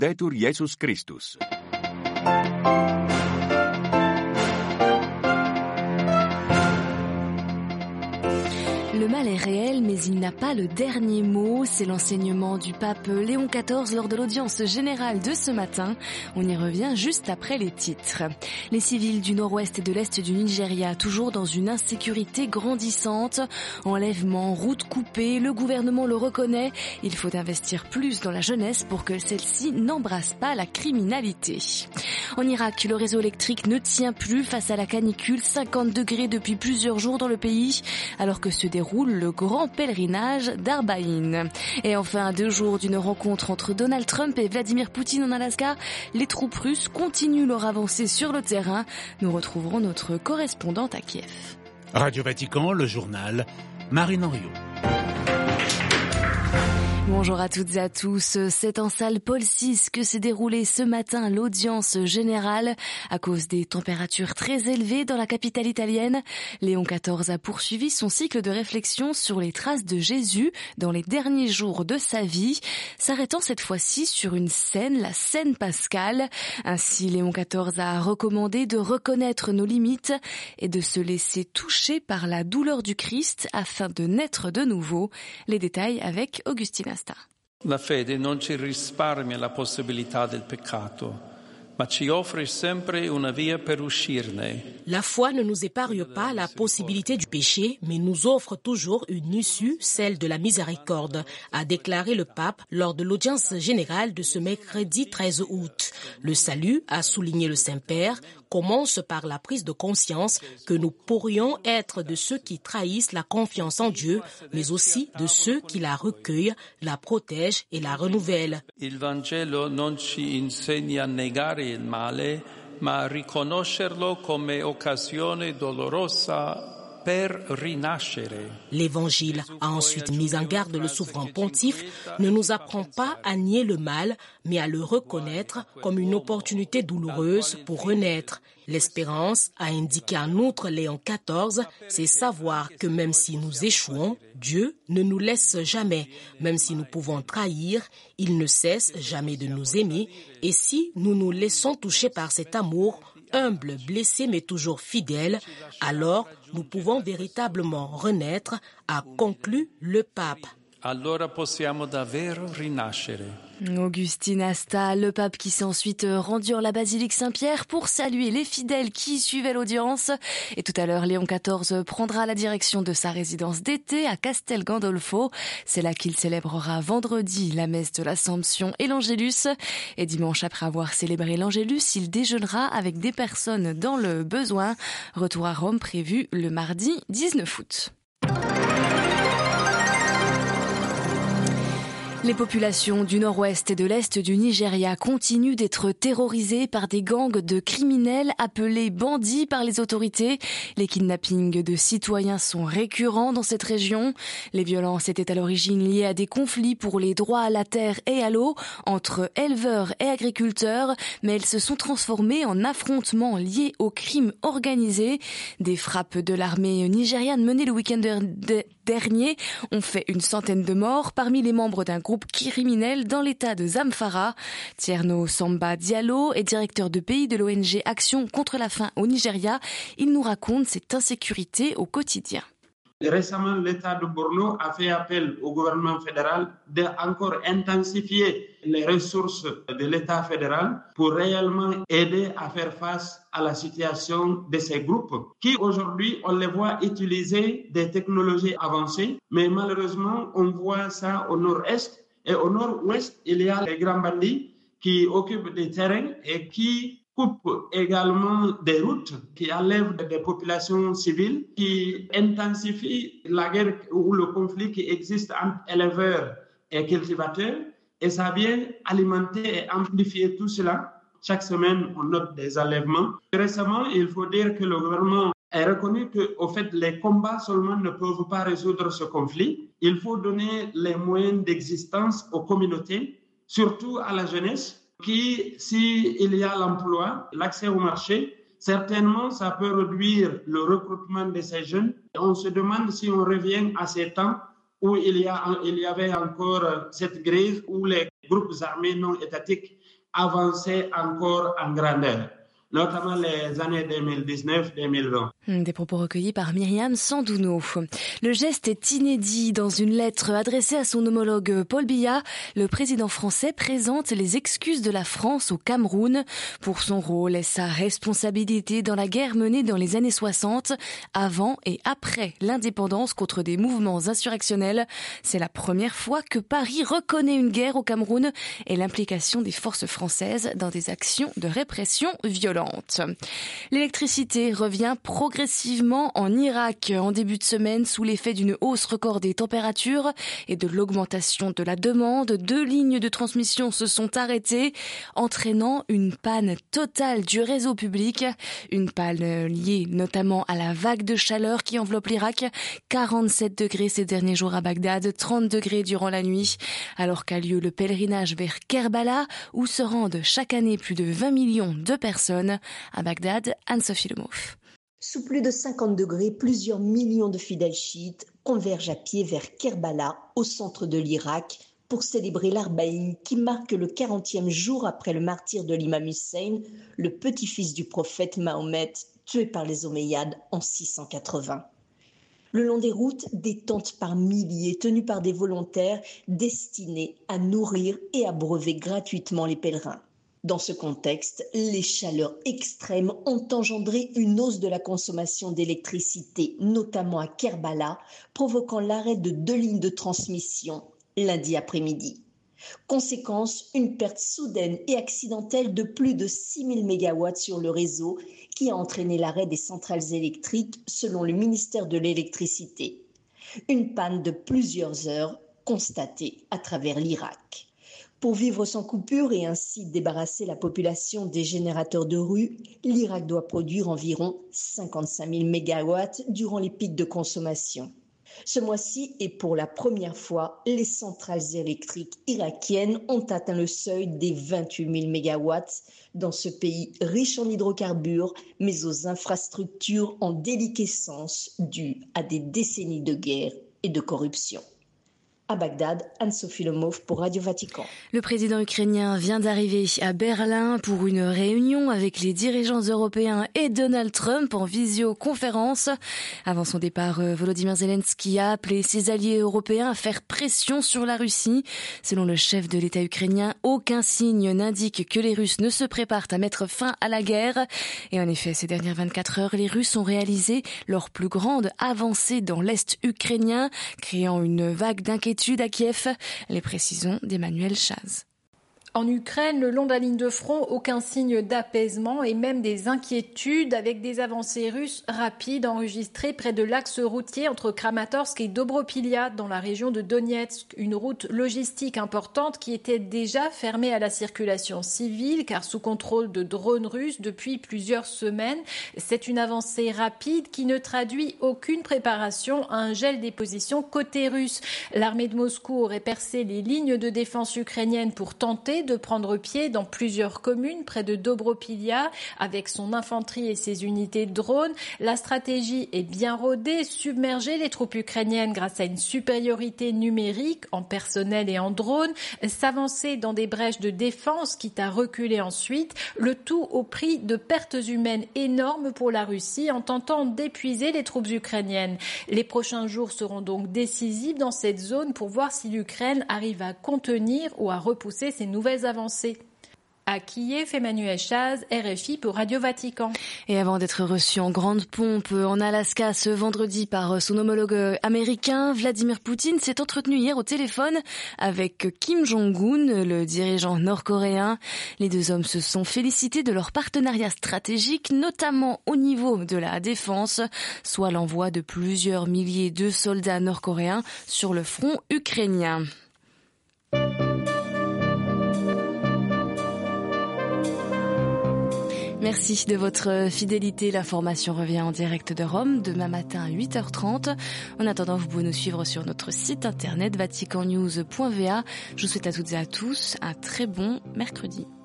Laudetur Jesus Christus. Le mal est réel, mais il n'a pas le dernier mot. C'est l'enseignement du pape Léon XIV lors de l'audience générale de ce matin. On y revient juste après les titres. Les civils du nord-ouest et de l'est du Nigeria, toujours dans une insécurité grandissante. Enlèvements, routes coupées, le gouvernement le reconnaît. Il faut investir plus dans la jeunesse pour que celle-ci n'embrasse pas la criminalité. En Irak, le réseau électrique ne tient plus face à la canicule. 50 degrés depuis plusieurs jours dans le pays, alors que se déroule le grand pèlerinage d'Arbaïn. Et enfin, à 2 jours d'une rencontre entre Donald Trump et Vladimir Poutine en Alaska, les troupes russes continuent leur avancée sur le terrain. Nous retrouverons notre correspondante à Kiev. Radio Vatican, le journal, Marine Henriot. Bonjour à toutes et à tous. C'est en salle Paul VI que s'est déroulée ce matin l'audience générale. À cause des températures très élevées dans la capitale italienne, Léon XIV a poursuivi son cycle de réflexion sur les traces de Jésus dans les derniers jours de sa vie, s'arrêtant cette fois-ci sur une scène, la scène pascale. Ainsi, Léon XIV a recommandé de reconnaître nos limites et de se laisser toucher par la douleur du Christ afin de naître de nouveau. Les détails avec Augustine Asta. La fede non ci risparmia la possibilità del peccato, ma ci offre sempre una via per uscirne. La foi ne nous épargne pas la possibilité du péché, mais nous offre toujours une issue, celle de la miséricorde, a déclaré le pape lors de l'audience générale de ce mercredi 13 août. Le salut, a souligné le Saint-Père, commence par la prise de conscience que nous pourrions être de ceux qui trahissent la confiance en Dieu, mais aussi de ceux qui la recueillent, la protègent et la renouvellent. Il Vangelo non ci insegna a negare il male, ma a riconoscerlo come occasione dolorosa per rinascere. L'Évangile a ensuite mis en garde le souverain pontife, ne nous apprend pas à nier le mal, mais à le reconnaître comme une opportunité douloureuse pour renaître. L'espérance, a indiqué en outre Léon XIV, c'est savoir que même si nous échouons, Dieu ne nous laisse jamais. Même si nous pouvons trahir, il ne cesse jamais de nous aimer. Et si nous nous laissons toucher par cet amour, humble, blessé mais toujours fidèle, alors nous pouvons véritablement renaître, a conclu le pape. Allora possiamo davvero rinascere. Augustine Asta, le pape qui s'est ensuite rendu en la basilique Saint-Pierre pour saluer les fidèles qui suivaient l'audience. Et tout à l'heure, Léon XIV prendra la direction de sa résidence d'été à Castel Gandolfo. C'est là qu'il célébrera vendredi la messe de l'Assomption et l'Angélus. Et dimanche, après avoir célébré l'Angélus, il déjeunera avec des personnes dans le besoin. Retour à Rome prévu le mardi 19 août. Les populations du nord-ouest et de l'est du Nigeria continuent d'être terrorisées par des gangs de criminels appelés bandits par les autorités. Les kidnappings de citoyens sont récurrents dans cette région. Les violences étaient à l'origine liées à des conflits pour les droits à la terre et à l'eau entre éleveurs et agriculteurs, mais elles se sont transformées en affrontements liés au crime organisé. Des frappes de l'armée nigériane menées le week-end dernier ont fait une centaine de morts parmi les membres d'un groupe criminel dans l'état de Zamfara. Thierno Samba Diallo est directeur de pays de l'ONG Action contre la faim au Nigeria. Il nous raconte cette insécurité au quotidien. Récemment, l'État de Borno a fait appel au gouvernement fédéral d'encore intensifier les ressources de l'État fédéral pour réellement aider à faire face à la situation de ces groupes qui aujourd'hui, on les voit utiliser des technologies avancées, mais malheureusement, on voit ça au nord-est et au nord-ouest, il y a les grands bandits qui occupent des terrains et qui coupe également des routes, qui enlève des populations civiles, qui intensifie la guerre ou le conflit qui existe entre éleveurs et cultivateurs. Et ça vient alimenter et amplifier tout cela. Chaque semaine, on note des enlèvements. Récemment, il faut dire que le gouvernement a reconnu que, au fait, les combats seulement ne peuvent pas résoudre ce conflit. Il faut donner les moyens d'existence aux communautés, surtout à la jeunesse, qui, s'il y a l'emploi, l'accès au marché, certainement, ça peut réduire le recrutement de ces jeunes. Et on se demande si on revient à ces temps où il y avait encore cette grève où les groupes armés non étatiques avancer encore en grandeur, notamment les années 2019-2020. Des propos recueillis par Myriam Sandouno. Le geste est inédit. Dans une lettre adressée à son homologue Paul Biya, le président français présente les excuses de la France au Cameroun pour son rôle et sa responsabilité dans la guerre menée dans les années 60, avant et après l'indépendance contre des mouvements insurrectionnels. C'est la première fois que Paris reconnaît une guerre au Cameroun et l'implication des forces françaises dans des actions de répression violente. L'électricité revient progressivement en Irak en début de semaine sous l'effet d'une hausse record des températures et de l'augmentation de la demande. 2 lignes de transmission se sont arrêtées, entraînant une panne totale du réseau public. Une panne liée notamment à la vague de chaleur qui enveloppe l'Irak. 47 degrés ces derniers jours à Bagdad, 30 degrés durant la nuit, alors qu'a lieu le pèlerinage vers Kerbala où se rendent chaque année plus de 20 millions de personnes. À Bagdad, Anne-Sophie Lemoff. Sous plus de 50 degrés, plusieurs millions de fidèles chiites convergent à pied vers Kerbala, au centre de l'Irak, pour célébrer l'Arbaïn qui marque le 40e jour après le martyre de l'imam Hussein, le petit-fils du prophète Mahomet, tué par les Omeyyades en 680. Le long des routes, des tentes par milliers tenues par des volontaires destinés à nourrir et abreuver gratuitement les pèlerins. Dans ce contexte, les chaleurs extrêmes ont engendré une hausse de la consommation d'électricité, notamment à Kerbala, provoquant l'arrêt de 2 lignes de transmission lundi après-midi. Conséquence, une perte soudaine et accidentelle de plus de 6000 MW sur le réseau qui a entraîné l'arrêt des centrales électriques selon le ministère de l'Électricité. Une panne de plusieurs heures constatée à travers l'Irak. Pour vivre sans coupure et ainsi débarrasser la population des générateurs de rue, l'Irak doit produire environ 55 000 MW durant les pics de consommation. Ce mois-ci, et pour la première fois, les centrales électriques irakiennes ont atteint le seuil des 28 000 MW dans ce pays riche en hydrocarbures, mais aux infrastructures en déliquescence dues à des décennies de guerre et de corruption. À Bagdad, Anne-Sophie Lemoff pour Radio Vatican. Le président ukrainien vient d'arriver à Berlin pour une réunion avec les dirigeants européens et Donald Trump en visioconférence. Avant son départ, Volodymyr Zelensky a appelé ses alliés européens à faire pression sur la Russie. Selon le chef de l'État ukrainien, aucun signe n'indique que les Russes ne se préparent à mettre fin à la guerre. Et en effet, ces dernières 24 heures, les Russes ont réalisé leur plus grande avancée dans l'Est ukrainien, créant une vague d'inquiétude à Kiev. Les précisions d'Emmanuel Chaz. En Ukraine, le long de la ligne de front, aucun signe d'apaisement et même des inquiétudes avec des avancées russes rapides enregistrées près de l'axe routier entre Kramatorsk et Dobropilya dans la région de Donetsk. Une route logistique importante qui était déjà fermée à la circulation civile car sous contrôle de drones russes depuis plusieurs semaines. C'est une avancée rapide qui ne traduit aucune préparation à un gel des positions côté russe. L'armée de Moscou aurait percé les lignes de défense ukrainiennes pour tenter de prendre pied dans plusieurs communes près de Dobropilya avec son infanterie et ses unités de drones. La stratégie est bien rodée, submerger les troupes ukrainiennes grâce à une supériorité numérique en personnel et en drones, s'avancer dans des brèches de défense quitte à reculer ensuite, le tout au prix de pertes humaines énormes pour la Russie en tentant d'épuiser les troupes ukrainiennes. Les prochains jours seront donc décisifs dans cette zone pour voir si l'Ukraine arrive à contenir ou à repousser ses nouvelles avancées. À Kiev, Emmanuel Chaz, RFI pour Radio Vatican. Et avant d'être reçu en grande pompe en Alaska ce vendredi par son homologue américain, Vladimir Poutine s'est entretenu hier au téléphone avec Kim Jong-un, le dirigeant nord-coréen. Les 2 hommes se sont félicités de leur partenariat stratégique, notamment au niveau de la défense, soit l'envoi de plusieurs milliers de soldats nord-coréens sur le front ukrainien. Merci de votre fidélité. L'information revient en direct de Rome demain matin à 8h30. En attendant, vous pouvez nous suivre sur notre site internet vaticannews.va. Je vous souhaite à toutes et à tous un très bon mercredi.